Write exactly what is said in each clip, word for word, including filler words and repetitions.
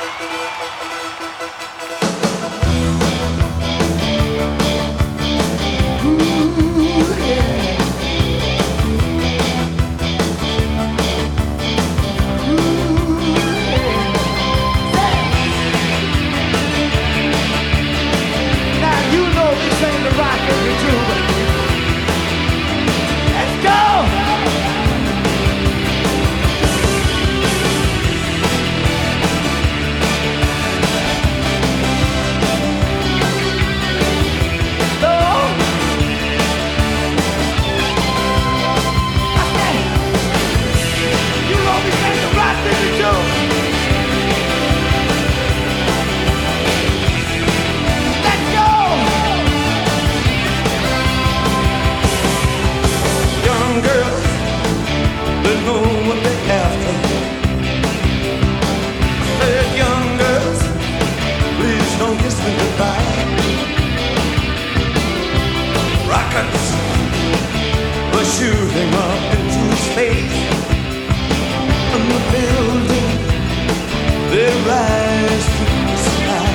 Shooting up into space, and the building they rise to the sky.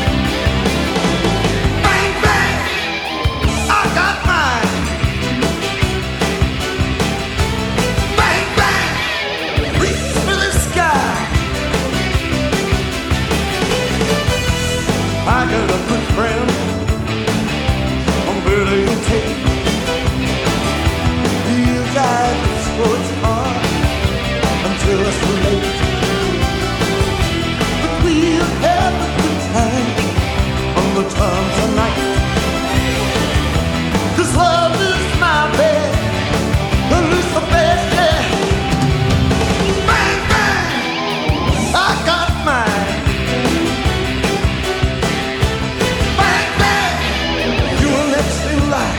Bang bang, I got mine. Bang bang, reach for the sky. I got a good friend, I'm better you take. So it's hard until it's too late. But we'll have a good time on the town tonight. 'Cause love is my bed, and it's the best day. Bang, bang, I got mine. Bang, bang, you're next in line.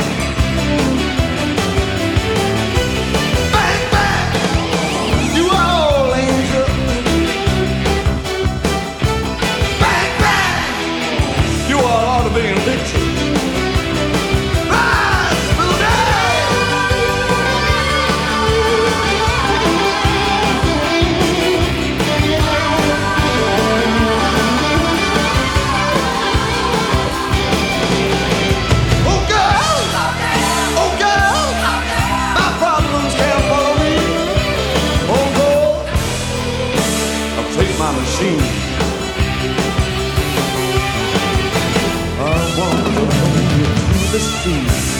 My machine, I want to hold you to the street.